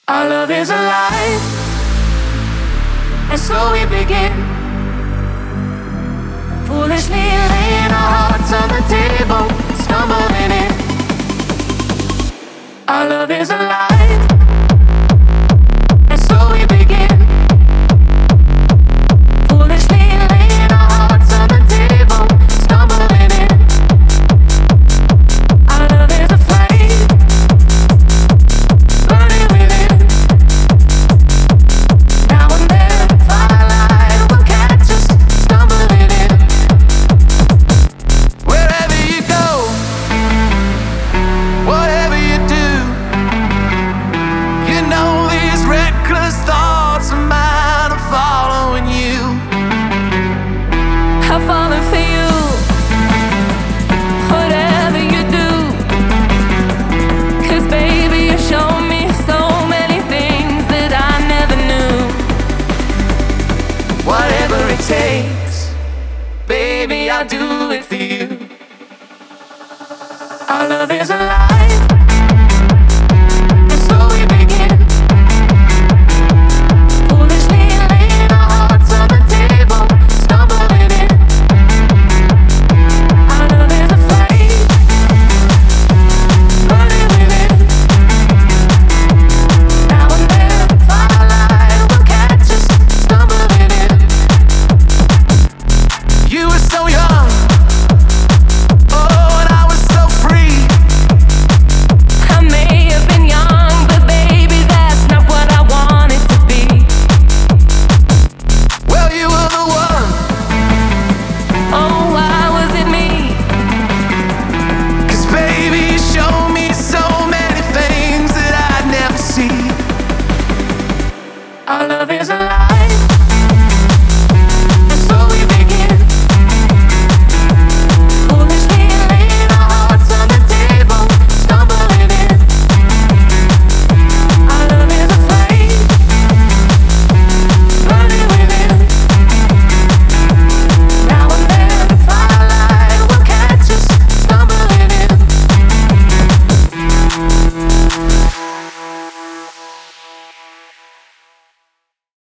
Our love is alive, and so we begin. Foolishly laying our hearts on the table, stumbling in. Our love is alive, and so we begin. Foolishly laying our hearts on the table, stumbling in. Our love is a flame, burning within. Now and then, firelight will catch us stumbling in. Wherever you go, whatever you do, you know these reckless thoughts of mine are following you. I'm falling for you, whatever you do. 'Cause baby, you show me so many things that I never knew. Whatever it takes, baby, I'll do it for you. Our love is alive,